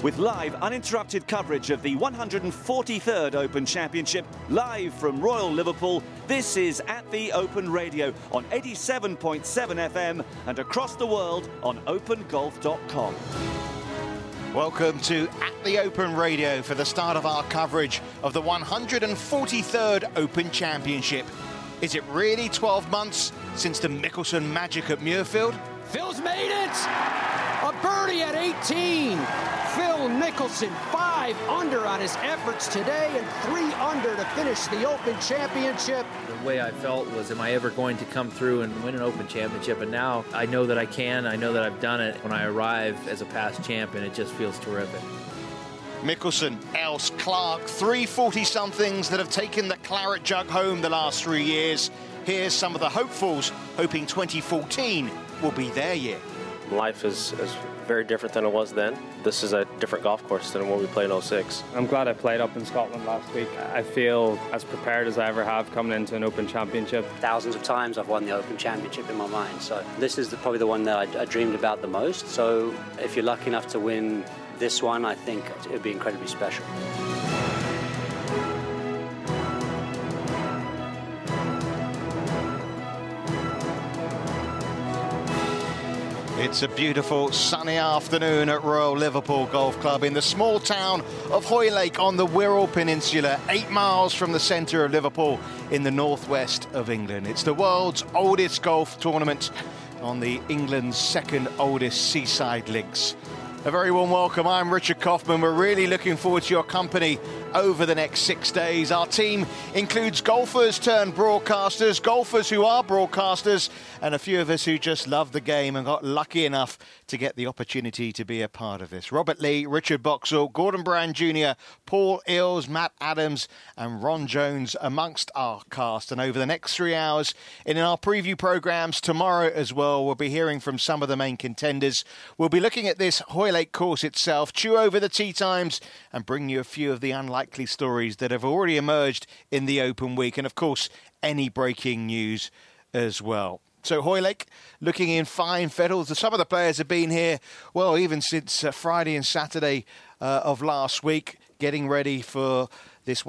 with live uninterrupted coverage of the 143rd Open Championship, live from Royal Liverpool. This is At the Open Radio on 87.7 FM and across the world on opengolf.com. Welcome to At the Open Radio for the start of our coverage of the 143rd Open Championship. Is it really 12 months since the Mickelson magic at Muirfield? Phil's made it! A birdie at 18. Phil Mickelson 5 under on his efforts today and 3 under to finish the Open Championship. The way I felt was, am I ever going to come through and win an Open Championship? And now I know that I can. I know that I've done it. When I arrive as a past champ, and it just feels terrific. Mickelson, Else, Clark, 340-somethings that have taken the claret jug home the last 3 years. Here's some of the hopefuls hoping 2014 will be their year. Life is very different than it was then. This is a different golf course than when we played in 06. I'm glad I played up in Scotland last week. I feel as prepared as I ever have coming into an Open Championship. Thousands of times I've won the Open Championship in my mind, so this is probably the one that I dreamed about the most. So if you're lucky enough to win this one, I think it would be incredibly special. It's a beautiful sunny afternoon at Royal Liverpool Golf Club in the small town of Hoylake on the Wirral Peninsula, 8 miles from the centre of Liverpool in the northwest of England. It's the world's oldest golf tournament on the England's second oldest seaside links. A very warm welcome. I'm Richard Kaufman. We're really looking forward to your company over the next 6 days. Our team includes golfers turned broadcasters, golfers who are broadcasters, and a few of us who just love the game and got lucky enough to get the opportunity to be a part of this. Robert Lee, Richard Boxall, Gordon Brand Jr., Paul Eales, Matt Adams and Ron Jones amongst our cast. And over the next 3 hours, in our preview programmes tomorrow as well, we'll be hearing from some of the main contenders. We'll be looking at this Hoylake course itself, chew over the tee times and bring you a few of the unlikely stories that have already emerged in the Open week. And of course, any breaking news as well. So Hoylake looking in fine fettle. Some of the players have been here, well, even since Friday and Saturday of last week, getting ready for this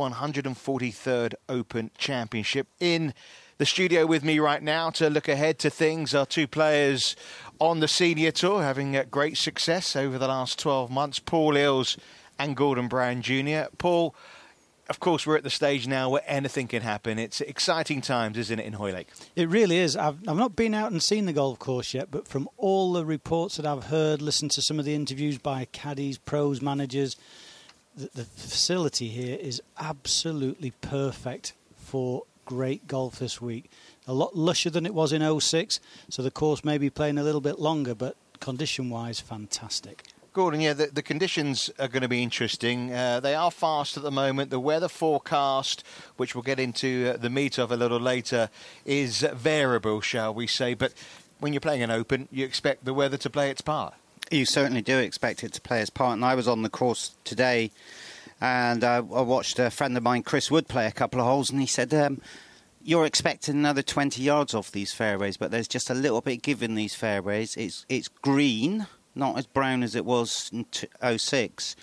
143rd Open Championship. In the studio with me right now to look ahead to things are two players on the senior tour, having great success over the last 12 months, Paul Eales and Gordon Brand Jr. Paul, of course, we're at the stage now where anything can happen. It's exciting times, isn't it, in Hoylake? It really is. I've not been out and seen the golf course yet, but from all the reports that I've heard, listened to some of the interviews by caddies, pros, managers, the facility here is absolutely perfect for great golf this week. A lot lusher than it was in 06, so the course may be playing a little bit longer, but condition-wise, fantastic. Gordon, yeah, the conditions are going to be interesting. They are fast at the moment. The weather forecast, which we'll get into the meat of a little later, is variable, shall we say. But when you're playing an Open, you expect the weather to play its part. You certainly do expect it to play its part. And I was on the course today, and I watched a friend of mine, Chris Wood, play a couple of holes, and he said, you're expecting another 20 yards off these fairways, but there's just a little bit give in these fairways. It's green, not as brown as it was in 06.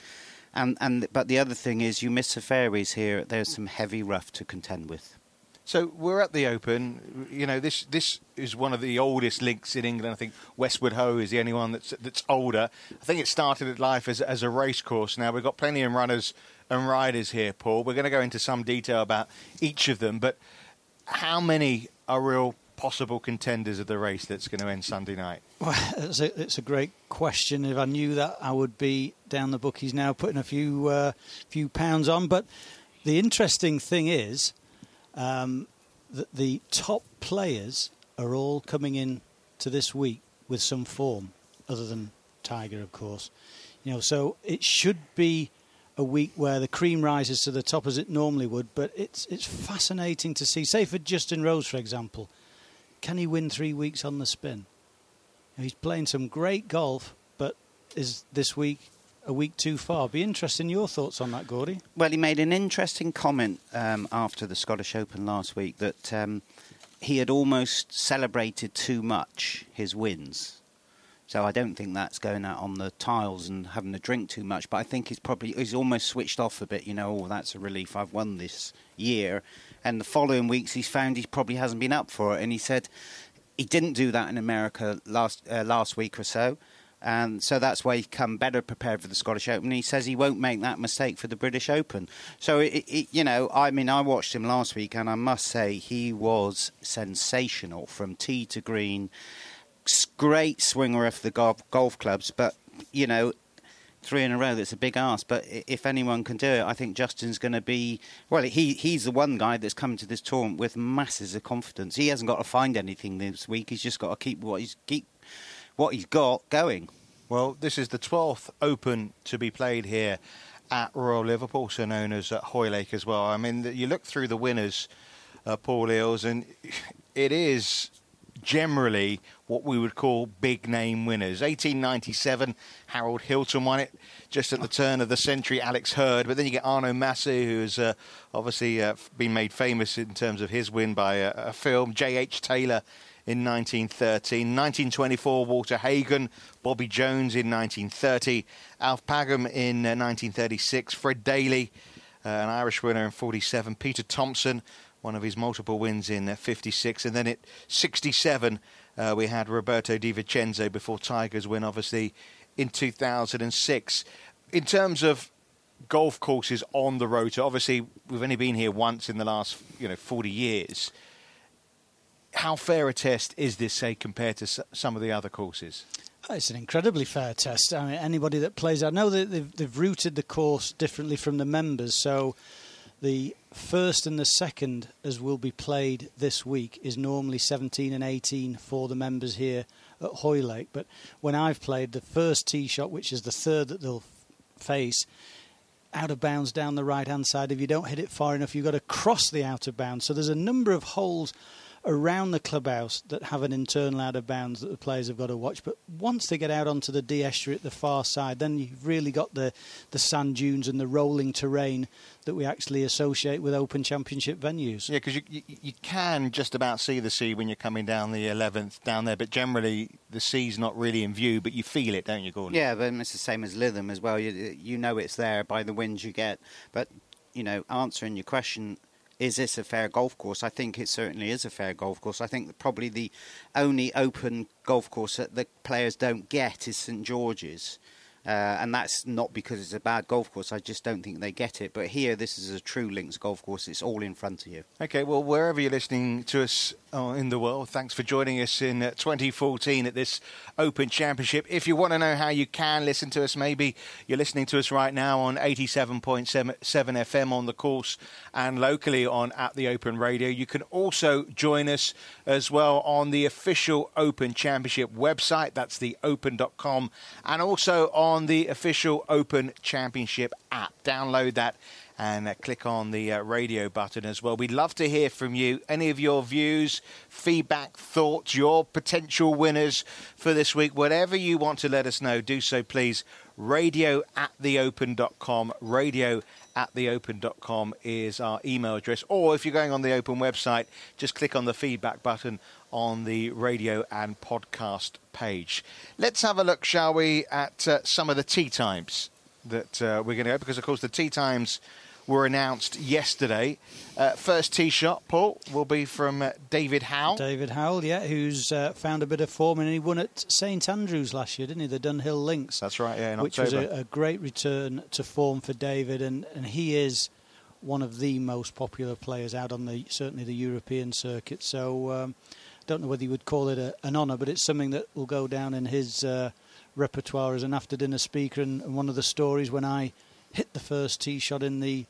But the other thing is you miss the fairways here. There's some heavy rough to contend with. So we're at the Open. You know, this is one of the oldest links in England. I think Westwood Ho is the only one that's older. I think it started its life as a race course. Now we've got plenty of runners and riders here, Paul. We're going to go into some detail about each of them, but how many are real possible contenders of the race that's going to end Sunday night? Well, it's a great question. If I knew that, I would be down the bookies now putting a few pounds on. But the interesting thing is that the top players are all coming in to this week with some form, other than Tiger, of course. You know, so it should be a week where the cream rises to the top as it normally would. But it's fascinating to see. Say for Justin Rose, for example, can he win 3 weeks on the spin? He's playing some great golf, but is this week a week too far? Be interesting your thoughts on that, Gordy. Well, he made an interesting comment after the Scottish Open last week that he had almost celebrated too much his wins. So I don't think that's going out on the tiles and having a drink too much. But I think he's almost switched off a bit. That's a relief. I've won this year. And the following weeks he's found he probably hasn't been up for it. And he said he didn't do that in America last week or so. And so that's why he's come better prepared for the Scottish Open. He says he won't make that mistake for the British Open. So, I watched him last week, and I must say he was sensational from tee to green. Great swinger of the golf clubs, but, 3 in a row, that's a big ask. But if anyone can do it, I think Justin's going to be... Well, he's the one guy that's coming to this tournament with masses of confidence. He hasn't got to find anything this week. He's just got to keep what he's got going. Well, this is the 12th Open to be played here at Royal Liverpool, also known as Hoylake as well. I mean, you look through the winners, Paul Eales, and it is generally what we would call big-name winners. 1897, Harold Hilton won it just at the turn of the century, Alex Hurd. But then you get Arno Massey, who has obviously been made famous in terms of his win by a film. J.H. Taylor in 1913, 1924 Walter Hagen, Bobby Jones in 1930, Alf Pagham in 1936, Fred Daly, an Irish winner in 47, Peter Thompson, one of his multiple wins in 56, and then at 67 we had Roberto Di Vincenzo before Tiger's win, obviously, in 2006. In terms of golf courses on the Rota, obviously we've only been here once in the last 40 years. How fair a test is this, say, compared to some of the other courses? It's an incredibly fair test. I mean, anybody that plays, I know that they've routed the course differently from the members. So the first and the second, as will be played this week, is normally 17 and 18 for the members here at Hoylake. But when I've played, the first tee shot, which is the third that they'll face, out of bounds down the right-hand side. If you don't hit it far enough, you've got to cross the out of bounds. So there's a number of holes around the clubhouse that have an internal out of bounds that the players have got to watch. But once they get out onto the D estuary at the far side, then you've really got the sand dunes and the rolling terrain that we actually associate with Open Championship venues. Yeah, because you can just about see the sea when you're coming down the 11th down there, but generally the sea's not really in view, but you feel it, don't you, Gordon? Yeah, but it's the same as Lytham as well. You know it's there by the winds you get. But, answering your question, is this a fair golf course? I think it certainly is a fair golf course. I think that probably the only open golf course that the players don't get is St George's. And that's not because it's a bad golf course. I just don't think they get it. But here, this is a true links golf course. It's all in front of you. OK, well, wherever you're listening to us in the world, thanks for joining us in 2014 at this Open Championship. If you want to know how you can listen to us, maybe you're listening to us right now on 87.7 FM on the course and locally on At The Open Radio. You can also join us as well on the official Open Championship website. That's theopen.com. And also on the official Open Championship app. Download that and click on the radio button as well. We'd love to hear from you. Any of your views, feedback, thoughts, your potential winners for this week, whatever you want to let us know, do so please. radio@theopen.com. radio@theopen.com is our email address. Or if you're going on the Open website, just click on the feedback button on the radio and podcast page. Let's have a look, shall we, at some of the tee times that we're going to go, because, of course, the tee times were announced yesterday. First tee shot, Paul, will be from David Howell. David Howell, yeah, who's found a bit of form, and he won at St Andrews last year, didn't he? The Dunhill Links. That's right, yeah, in which October. Was a great return to form for David, and he is one of the most popular players out on certainly the European circuit. So don't know whether you would call it an honour, but it's something that will go down in his repertoire as an after-dinner speaker. And one of the stories when I hit the first tee shot in the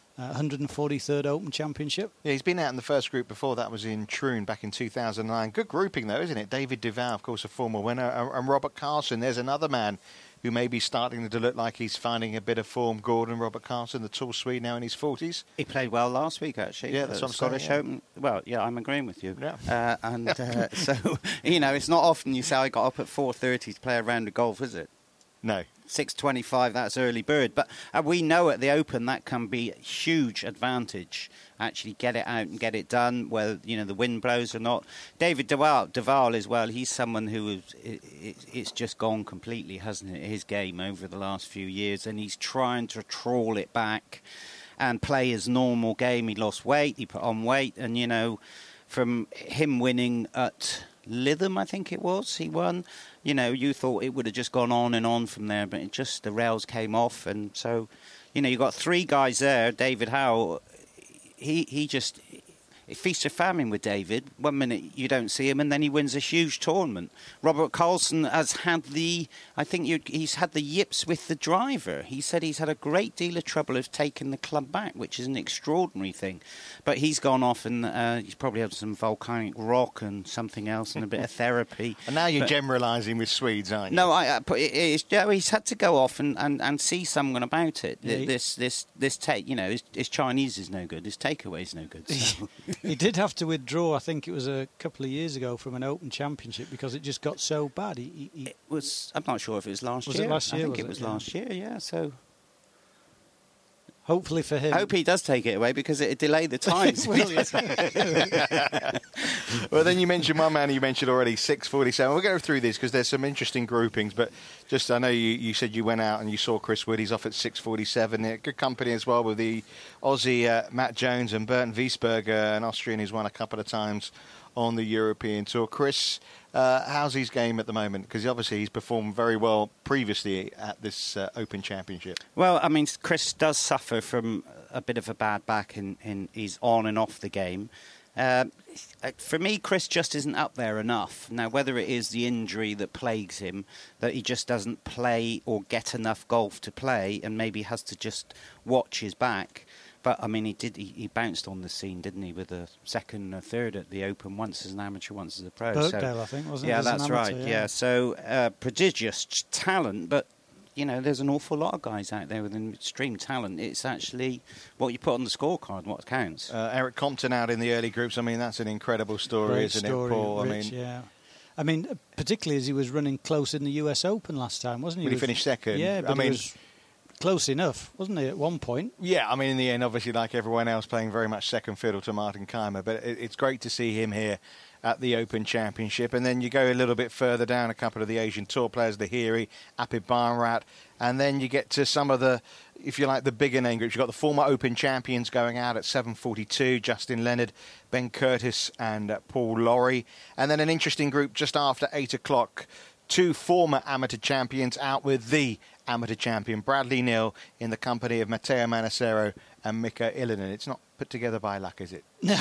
143rd Open Championship. Yeah, he's been out in the first group before. That was in Troon back in 2009. Good grouping, though, isn't it? David Duval, of course, a former winner, and Robert Carson. There's another man who may be starting to look like he's finding a bit of form. Gordon, Robert Carson, the tall Swede, now in his 40s. He played well last week, actually. Yeah, that's what I'm Scottish saying, yeah. Open. Well, yeah, I'm agreeing with you. Yeah. So, it's not often you say I got up at 4:30 to play a round of golf, is it? No. 6.25, that's early bird. But we know at the Open that can be a huge advantage. Actually get it out and get it done, whether the wind blows or not. David Duval as well, he's someone who it's just gone completely, hasn't it, his game over the last few years, and he's trying to trawl it back and play his normal game. He lost weight, he put on weight, and from him winning at Lytham, I think it was, he won. You thought it would have just gone on and on from there, but the rails came off, and so, you got three guys there. David Howe, he just feast or famine with David. 1 minute you don't see him, and then he wins a huge tournament. Robert Carlson has had he's had the yips with the driver. He said he's had a great deal of trouble of taking the club back, which is an extraordinary thing. But he's gone off and he's probably had some volcanic rock and something else and a bit of therapy. And now you're generalising with Swedes, aren't you? No, he's had to go off and see someone about it. Yeah, this take, his Chinese is no good, his takeaway is no good. So. He did have to withdraw, I think it was a couple of years ago, from an Open Championship because it just got so bad. It was. I'm not sure if it was last year. Was it last year? I think it was last year, yeah. So hopefully for him. I hope he does take it away because it'd delay the times. Well, then you mentioned one man you mentioned already, 6:47. We'll go through this because there's some interesting groupings, but just I know you said you went out and you saw Chris Wood. He's off at 6:47. Good company as well with the Aussie Matt Jones and Bernd Wiesberger, an Austrian who's won a couple of times on the European Tour. Chris, how's his game at the moment? Because obviously he's performed very well previously at this Open Championship. Well, I mean, Chris does suffer from a bit of a bad back in he's on and off the game. For me, Chris just isn't up there enough. Now, whether it is the injury that plagues him, that he just doesn't play or get enough golf to play and maybe has to just watch his back. But, I mean, he bounced on the scene, didn't he, with a second or third at the Open, once as an amateur, once as a pro. Birkdale, I think, wasn't it? Yeah, that's right, yeah. So, prodigious talent, but, there's an awful lot of guys out there with extreme talent. It's actually what you put on the scorecard, what counts. Eric Compton out in the early groups. I mean, that's an incredible story, isn't it, Paul? Rich, yeah. I mean, particularly as he was running close in the US Open last time, wasn't he? He finished second. Yeah, but he was close enough, wasn't he, at one point? Yeah, I mean, in the end, obviously, like everyone else, playing very much second fiddle to Martin Kaymer. But it's great to see him here at the Open Championship. And then you go a little bit further down, a couple of the Asian Tour players, Lahiri, Apid Barnrat, and then you get to some of the, if you like, the bigger name groups. You've got the former Open champions going out at 7:42, Justin Leonard, Ben Curtis and Paul Lawrie. And then an interesting group just after 8 o'clock, two former amateur champions out with the amateur champion, Bradley Neal, in the company of Matteo Manassero and Mika Ilinen. It's not put together by luck, is it?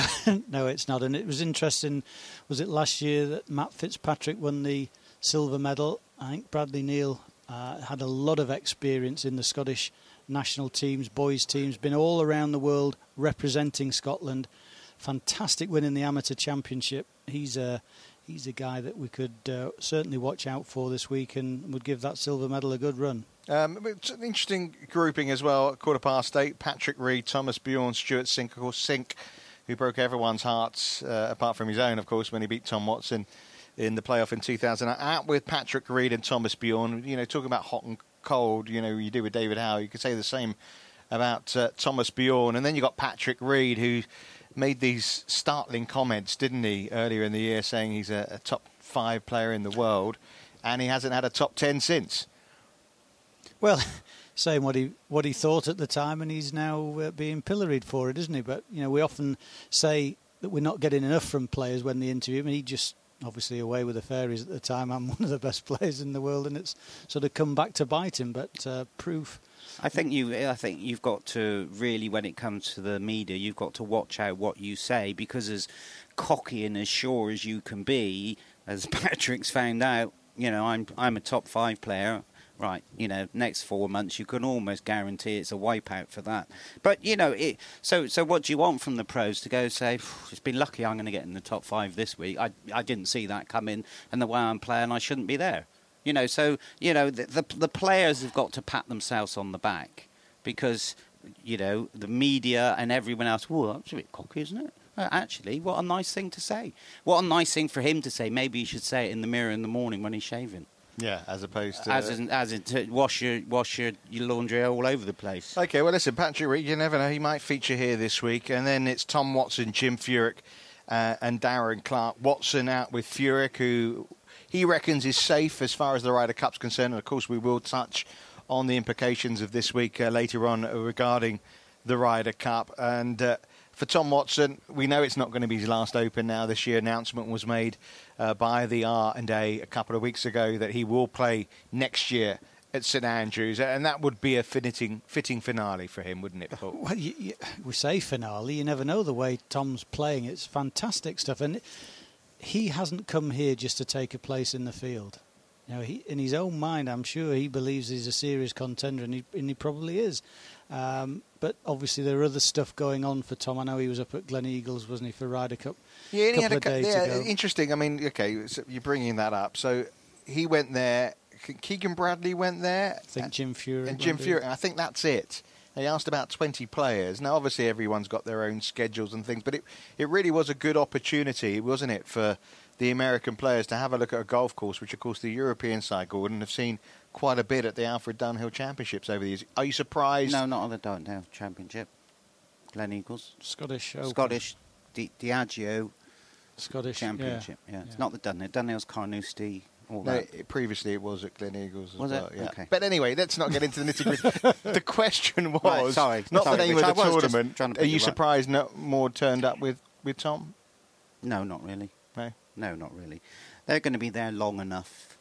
No, it's not. And it was interesting, was it last year that Matt Fitzpatrick won the silver medal? I think Bradley Neal had a lot of experience in the Scottish national teams, boys teams, been all around the world representing Scotland. Fantastic win in the amateur championship. He's a guy that we could certainly watch out for this week and would give that silver medal a good run. It's an interesting grouping as well. At 8:15, Patrick Reed, Thomas Bjorn, Stuart Sink, of course, Sink, who broke everyone's hearts, apart from his own, of course, when he beat Tom Watson in the playoff in 2000. Out with Patrick Reed and Thomas Bjorn, talking about hot and cold, you do with David Howe. You could say the same about Thomas Bjorn. And then you got Patrick Reed, who made these startling comments, didn't he, earlier in the year, saying he's a top 5 player in the world, and he hasn't had a top 10 since. Well, saying what he thought at the time, and he's now being pilloried for it, isn't he? But we often say that we're not getting enough from players when they interview him, and he just obviously away with the fairies at the time. I'm one of the best players in the world, and it's sort of come back to bite him. But proof. I think you've got to really, when it comes to the media, you've got to watch out what you say, because as cocky and as sure as you can be, as Patrick's found out, I'm a top 5 player. Right, next 4 months you can almost guarantee it's a wipeout for that. But so what do you want from the pros to go say, it's been lucky I'm going to get in the top 5 this week. I didn't see that coming, and the way I'm playing, I shouldn't be there. The players have got to pat themselves on the back, because the media and everyone else. Well, that's a bit cocky, isn't it? Actually, what a nice thing to say. What a nice thing for him to say. Maybe he should say it in the mirror in the morning when he's shaving. Yeah, as opposed to... As in to wash your laundry all over the place. OK, well, listen, Patrick Reed, you never know. He might feature here this week. And then it's Tom Watson, Jim Furyk and Darren Clarke. Watson out with Furyk, who he reckons is safe as far as the Ryder Cup's concerned. And, of course, we will touch on the implications of this week later on regarding the Ryder Cup. And for Tom Watson, we know it's not going to be his last Open now this year. Announcement was made by the R&A a couple of weeks ago that he will play next year at St Andrews, and that would be a fitting finale for him, wouldn't it, Paul? Well, we say finale, you never know the way Tom's playing. It's fantastic stuff, and he hasn't come here just to take a place in the field. You know, in his own mind, I'm sure he believes he's a serious contender, and he probably is. But obviously there are other stuff going on for Tom. I know he was up at Glen Eagles, wasn't he, for Ryder Cup a couple of days ago. Interesting. I mean, OK, so you're bringing that up. So he went there. Keegan Bradley went there. I think Jim Furyk. And Jim Furyk. I think that's it. They asked about 20 players. Now, obviously, everyone's got their own schedules and things, but it really was a good opportunity, wasn't it, for the American players to have a look at a golf course, which, of course, the European side, Gordon, have seen quite a bit at the Alfred Dunhill Championships over the years. Are you surprised? No, not on the Dunhill Championship. Glen Eagles. Scottish Open. Scottish, Diageo Scottish Championship, yeah. It's not the Dunhill. Dunhill's Carnoustie, all that. Previously it was at Glen Eagles as well. Was it? Yeah. Okay. But anyway, let's not get into the nitty-gritty. The question was, not the name Rich, of the tournament. Are you right. surprised no more turned up with Tom? No, not really. No, not really. They're going to be there long enough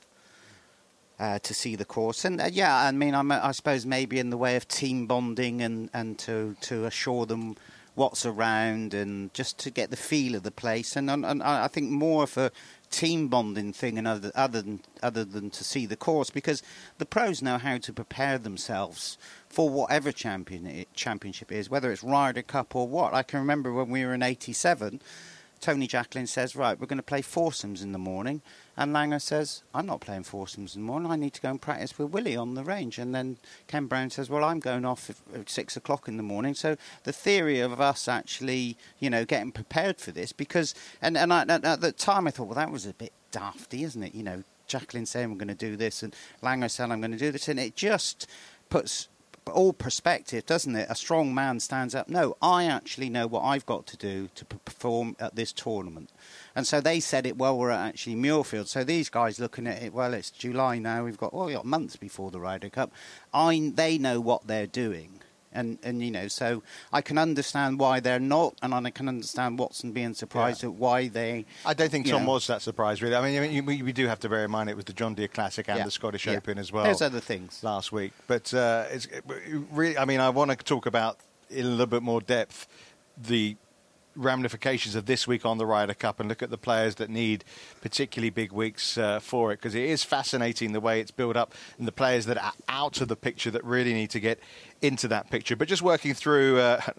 to see the course, and I mean, I suppose maybe in the way of team bonding and to assure them what's around and just to get the feel of the place, and I think more of a team bonding thing and other than to see the course, because the pros know how to prepare themselves for whatever championship is, whether it's Ryder Cup or what. I can remember when we were in '87. Tony Jacklin says, right, we're going to play foursomes in the morning. And Langer says, I'm not playing foursomes in the morning. I need to go and practice with Willie on the range. And then Ken Brown says, well, I'm going off at 6 o'clock in the morning. So the theory of us actually, getting prepared for this, because, and at the time I thought, well, that was a bit dafty, isn't it? Jacklin saying we're going to do this and Langer saying I'm going to do this. And it just puts all perspective, doesn't it? A strong man stands up. No, I actually know what I've got to do to perform at this tournament. And so they said it, well, we're at actually Muirfield. So these guys looking at it, well, it's July now. We've got months before the Ryder Cup. They know what they're doing. And so I can understand why they're not, and I can understand Watson being surprised at why they... I don't think Tom was that surprised, really. I mean, we do have to bear in mind it was the John Deere Classic and the Scottish Open as well. There's other things. Last week. But it's really, I mean, I want to talk about in a little bit more depth the ramifications of this week on the Ryder Cup and look at the players that need particularly big weeks for it, because it is fascinating the way it's built up and the players that are out of the picture that really need to get into that picture. But just working through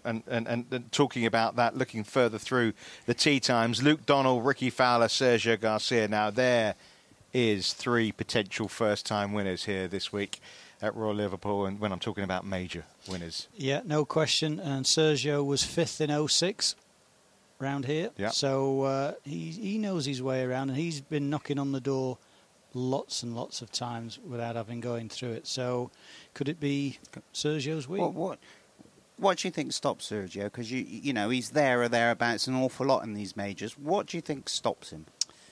and talking about that, looking further through the tee times, Luke Donald, Ricky Fowler, Sergio Garcia. Now there is 3 potential first-time winners here this week at Royal Liverpool, and when I'm talking about major winners. Yeah, no question. And Sergio was 5th in 06. Round here, so he knows his way around, and he's been knocking on the door lots and lots of times without having going through it. So, could it be Sergio's week? What do you think stops Sergio? Because he's there or thereabouts an awful lot in these majors. What do you think stops him?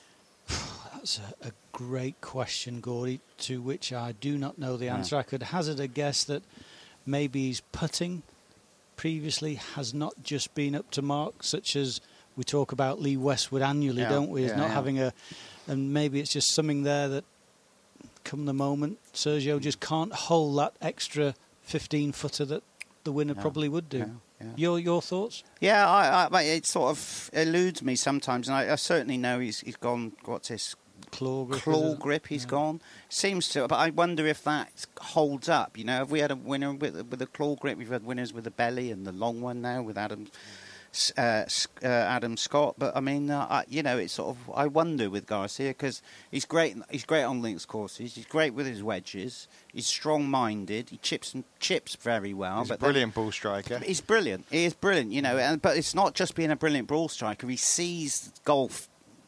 That's a great question, Gordy, to which I do not know the answer. I could hazard a guess that maybe he's putting previously has not just been up to mark, such as we talk about Lee Westwood annually, don't we? Not having and maybe it's just something there that come the moment, Sergio just can't hold that extra 15-footer that the winner probably would do. Your thoughts? Yeah, it sort of eludes me sometimes, and I certainly know he's gone, what's his claw grip he's gone. Seems to, but I wonder if that holds up. Have we had a winner with a claw grip? We've had winners with the belly and the long one now with Adam Scott. But I mean, it's sort of, I wonder with Garcia, because he's great. He's great on links courses. He's great with his wedges. He's strong-minded. He chips very well. He's a brilliant ball striker. He's brilliant. He is brilliant. But it's not just being a brilliant ball striker. He sees golf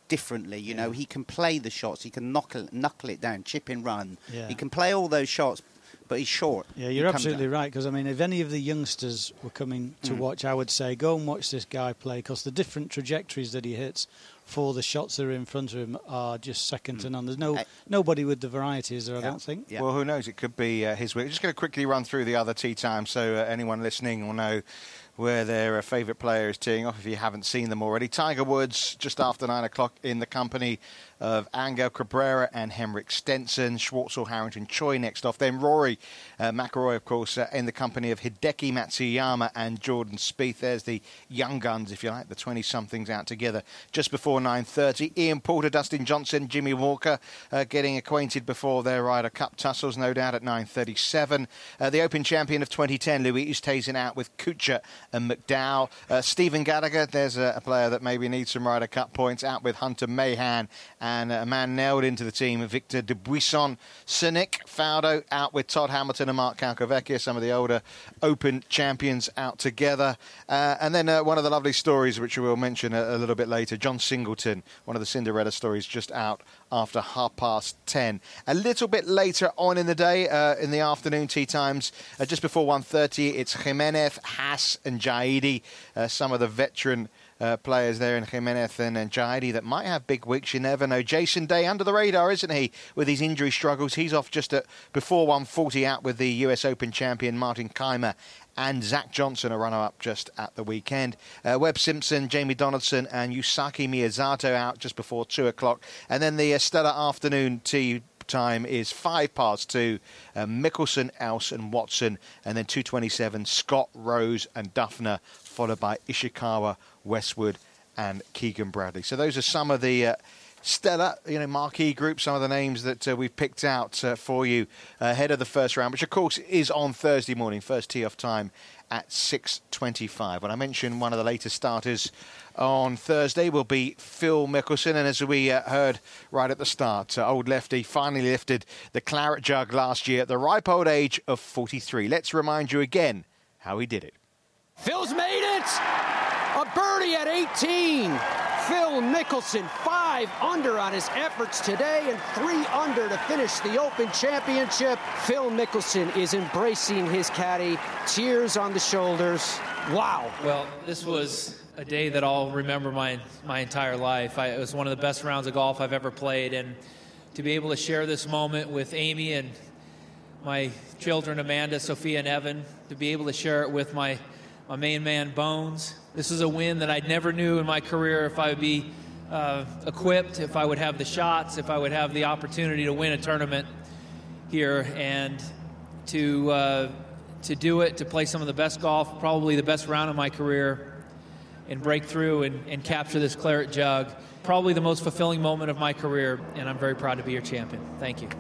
differently. You know, he can play the shots, he can knuckle it down, chip and run. Yeah. He can play all those shots, but he's short. Yeah, you're absolutely right, because, I mean, if any of the youngsters were coming to watch, I would say go and watch this guy play, because the different trajectories that he hits for the shots that are in front of him are just second to none. There's nobody with the variety, is there, I don't think? Yeah. Well, who knows? It could be his week. Just going to quickly run through the other tee times so anyone listening will know where their favourite player is teeing off if you haven't seen them already. Tiger Woods just after 9 o'clock in the company of Angel Cabrera and Henrik Stenson. Schwartzel, Harrington, Choi next off. Then Rory McIlroy, of course, in the company of Hideki Matsuyama and Jordan Spieth. There's the young guns, if you like, the 20-somethings out together just before 9:30. Ian Poulter, Dustin Johnson, Jimmy Walker getting acquainted before their Ryder Cup tussles, no doubt, at 9:37. The Open champion of 2010, Louis Oosthuizen, out with Kuchar and McDowell. Stephen Gallagher, there's a player that maybe needs some Ryder Cup points, out with Hunter Mahan, and a man nailed into the team, Victor Dubuisson. Sonic Faldo out with Todd Hamilton and Mark Calcavecchia, some of the older Open champions out together. And then one of the lovely stories, which we'll mention a little bit later, John Singleton, one of the Cinderella stories, just out after 10:30. A little bit later on in the day, in the afternoon tee times, just before 1:30, it's Jimenez, Haas and Jaidi, some of the veteran players there in Jimenez and Jaidi that might have big weeks. You never know. Jason Day under the radar, isn't he, with his injury struggles? He's off just before 1:40 out with the US Open champion Martin Kaymer and Zach Johnson, a runner-up just at the weekend. Webb Simpson, Jamie Donaldson and Yusaki Miyazato out just before 2 o'clock. And then the stellar afternoon tee time is 2:05. Mickelson, Else and Watson. And then 2:27, Scott, Rose and Duffner, followed by Ishikawa, Westwood and Keegan Bradley. So those are some of the stellar, marquee group, some of the names that we've picked out for you ahead of the first round, which of course is on Thursday morning, first tee-off time at 6:25. When I mentioned one of the latest starters on Thursday will be Phil Mickelson, and as we heard right at the start, old lefty finally lifted the claret jug last year at the ripe old age of 43. Let's remind you again how he did it. Phil's made it! A birdie at 18. Phil Mickelson, 5 under on his efforts today and 3 under to finish the Open Championship. Phil Mickelson is embracing his caddy, tears on the shoulders. Wow. Well, this was a day that I'll remember my entire life. It was one of the best rounds of golf I've ever played, and to be able to share this moment with Amy and my children, Amanda, Sophia, and Evan, to be able to share it with my main man, Bones. This is a win that I never knew in my career if I would be equipped, if I would have the shots, if I would have the opportunity to win a tournament here. And to do it, to play some of the best golf, probably the best round of my career, and break through and capture this claret jug, probably the most fulfilling moment of my career, and I'm very proud to be your champion. Thank you.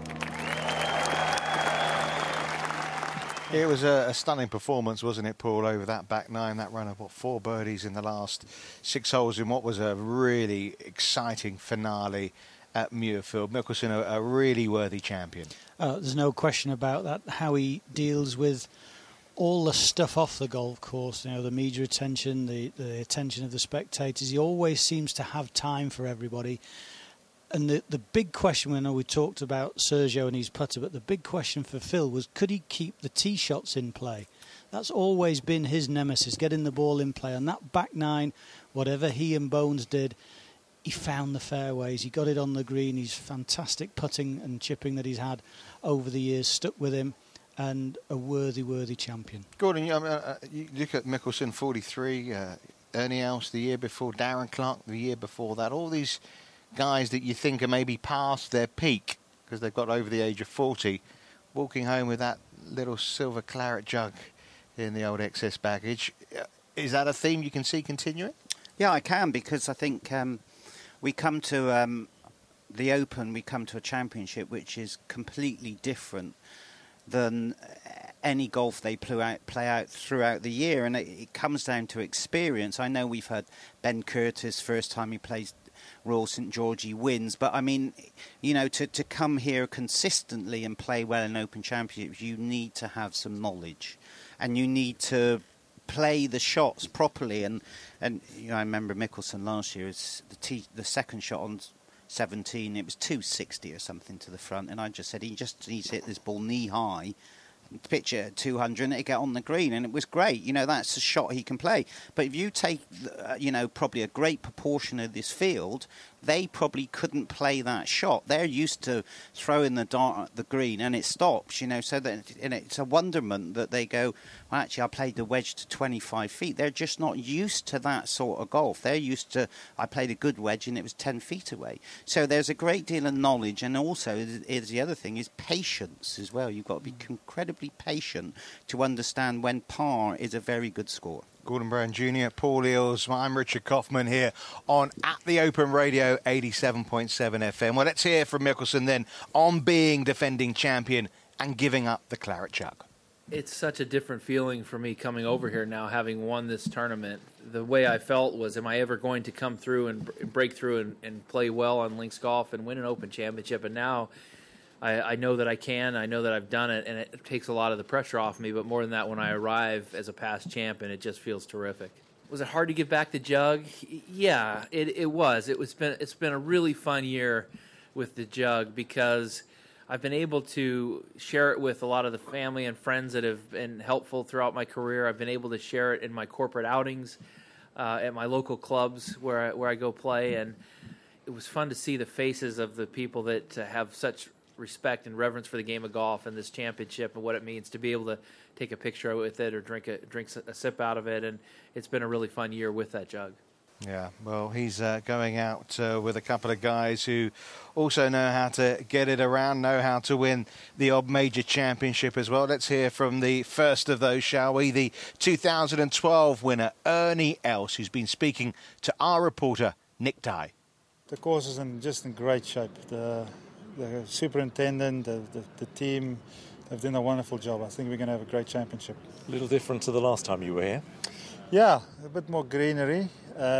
It was a stunning performance, wasn't it, Paul, over that back nine, that run of 4 birdies in the last 6 holes in what was a really exciting finale at Muirfield. Mickelson, a really worthy champion. There's no question about that, how he deals with all the stuff off the golf course, the media attention, the attention of the spectators. He always seems to have time for everybody. And the big question, I know we talked about Sergio and his putter, but the big question for Phil was, could he keep the tee shots in play? That's always been his nemesis, getting the ball in play. On that back nine, whatever he and Bones did, he found the fairways. He got it on the green. His fantastic putting and chipping that he's had over the years stuck with him, and a worthy, worthy champion. Gordon, you look at Mickelson, 43, Ernie Els the year before, Darren Clarke the year before that. All these guys that you think are maybe past their peak because they've got over the age of 40, walking home with that little silver claret jug in the old excess baggage. Is that a theme you can see continuing? Yeah, I can, because I think we come to the Open, we come to a championship which is completely different than any golf they play out throughout the year, and it comes down to experience. I know we've had Ben Curtis, first time he plays Royal St George, he wins, but I mean, to come here consistently and play well in Open Championships, you need to have some knowledge, and you need to play the shots properly. And you know, I remember Mickelson last year, the second shot on 17, it was 260 or something to the front, and I just said he just needs to hit this ball knee high, pitch it at 200 and it'd get on the green, and it was great. You know, that's a shot he can play. But if you take, you know, probably a great proportion of this field, they probably couldn't play that shot. They're used to throwing the dart at the green and it stops, you know, so that, and it's a wonderment that they go, well, actually, I played the wedge to 25 feet. They're just not used to that sort of golf. They're used to, I played a good wedge and it was 10 feet away. So there's a great deal of knowledge, and also is the other thing is patience as well. You've got to be incredibly patient to understand when par is a very good score. Gordon Brown Jr., Paul Eales, I'm Richard Kaufman here on At the Open Radio 87.7 FM. Well, let's hear from Mickelson then on being defending champion and giving up the claret jug. It's such a different feeling for me coming over here now, having won this tournament. The way I felt was, am I ever going to come through and break through and play well on links golf and win an Open Championship? And now I know that I can. I know that I've done it, and it takes a lot of the pressure off me. But more than that, when I arrive as a past champion, it just feels terrific. Was it hard to give back the jug? Yeah, it was. It's been a really fun year with the jug, because I've been able to share it with a lot of the family and friends that have been helpful throughout my career. I've been able to share it in my corporate outings, at my local clubs where I go play, and it was fun to see the faces of the people that have such respect and reverence for the game of golf and this championship and what it means to be able to take a picture with it or drink a sip out of it. And it's been a really fun year with that jug. Yeah, well, he's going out with a couple of guys who also know how to get it around, know how to win the odd major championship as well. Let's hear from the first of those, shall we? The 2012 winner, Ernie Els, who's been speaking to our reporter, Nick Dye. The course is just in great shape. The superintendent, the team, they've done a wonderful job. I think we're going to have a great championship. A little different to the last time you were here. Yeah, a bit more greenery.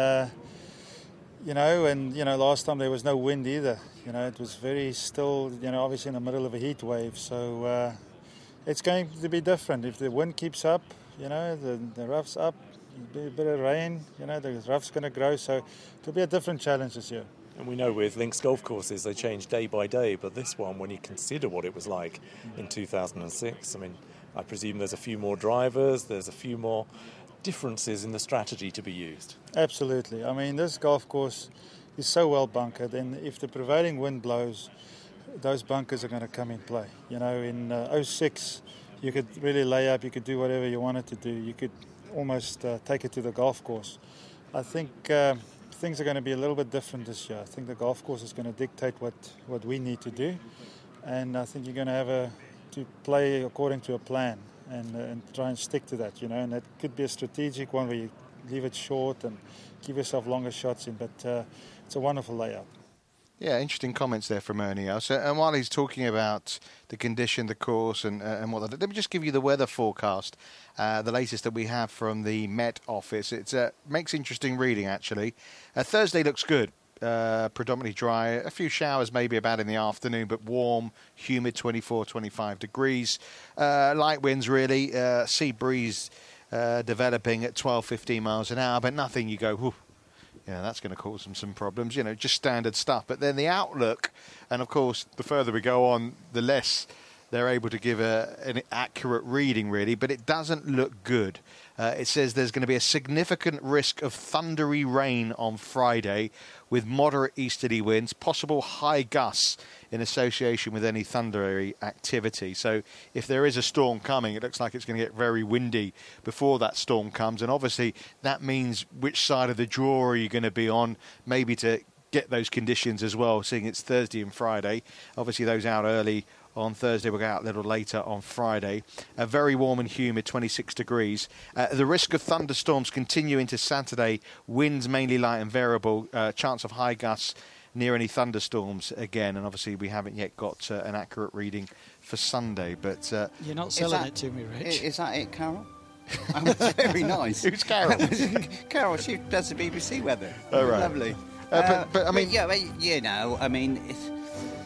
You know, and, you know, last time there was no wind either. You know, it was very still, you know, obviously in the middle of a heat wave. So it's going to be different. If the wind keeps up, you know, the rough's up, a bit of rain, you know, the rough's going to grow. So it'll be a different challenge this year. And we know with links golf courses, they change day by day. But this one, when you consider what it was like in 2006, I mean, I presume there's a few more drivers, there's a few more differences in the strategy to be used. Absolutely. I mean, this golf course is so well bunkered, and if the prevailing wind blows, those bunkers are going to come in play. You know, in 06, you could really lay up, you could do whatever you wanted to do. You could almost take it to the golf course. I think things are going to be a little bit different this year. I think the golf course is going to dictate what we need to do, and I think you're going to have to play according to a plan and try and stick to that, you know. And that could be a strategic one where you leave it short and give yourself longer shots in, but it's a wonderful layout. Yeah, interesting comments there from Ernie Els. And while he's talking about the condition, the course, and what, let me just give you the weather forecast, the latest that we have from the Met Office. It makes interesting reading, actually. Thursday looks good. Predominantly dry, a few showers maybe about in the afternoon, but warm, humid, 24, 25 degrees. Light winds, really. Sea breeze developing at 12, 15 miles an hour, but nothing you go, whew, yeah, that's going to cause them some problems, you know, just standard stuff. But then the outlook, and of course, the further we go on, the less they're able to give an accurate reading, really, but it doesn't look good. It says there's going to be a significant risk of thundery rain on Friday with moderate easterly winds, possible high gusts in association with any thundery activity. So if there is a storm coming, it looks like it's going to get very windy before that storm comes. And obviously that means which side of the draw are you going to be on, maybe to get those conditions as well, seeing it's Thursday and Friday. Obviously those out early on Thursday, we'll go out a little later on Friday. Very warm and humid, 26 degrees. The risk of thunderstorms continue into Saturday. Winds mainly light and variable. Chance of high gusts near any thunderstorms again. And obviously we haven't yet got an accurate reading for Sunday. But you're not selling it to me, Rich. Is that it, Carol? That was very nice. Who's Carol? Carol, she does the BBC weather. Oh, right. Lovely. But I mean, yeah, you know, I mean,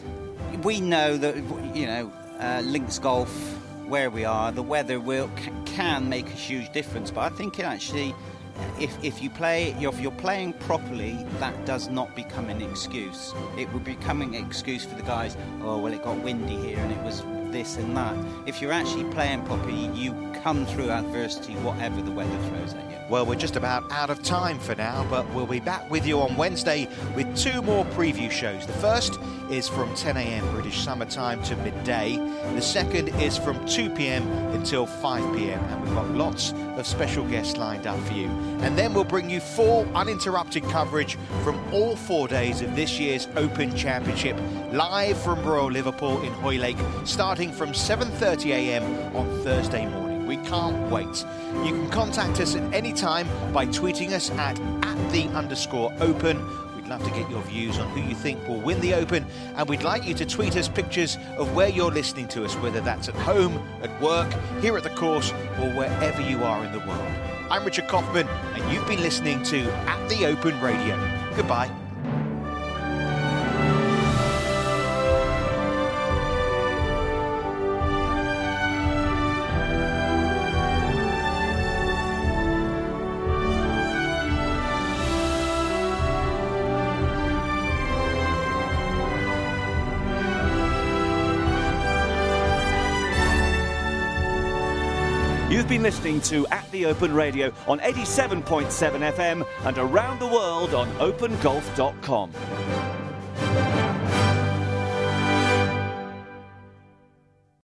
we know that, you know, links golf, where we are, the weather can make a huge difference. But I think it actually, if you're playing properly, that does not become an excuse. It would become an excuse for the guys. Oh well, it got windy here and it was this and that. If you're actually playing properly, you come through adversity, whatever the weather throws at you. Well, we're just about out of time for now, but we'll be back with you on Wednesday with 2 more preview shows. The first is from 10 a.m. British Summer Time to midday. The second is from 2 p.m. until 5 p.m. and we've got lots of special guests lined up for you. And then we'll bring you full uninterrupted coverage from all 4 days of this year's Open Championship, live from Royal Liverpool in Hoylake, starting from 7:30 a.m. on Thursday morning. We can't wait. You can contact us at any time by tweeting us at @the_open. We'd love to get your views on who you think will win the Open, and we'd like you to tweet us pictures of where you're listening to us, whether that's at home, at work, here at the course, or wherever you are in the world. I'm Richard Kaufman, and you've been listening to At the Open Radio. Goodbye. You've been listening to At the Open Radio on 87.7 FM and around the world on opengolf.com.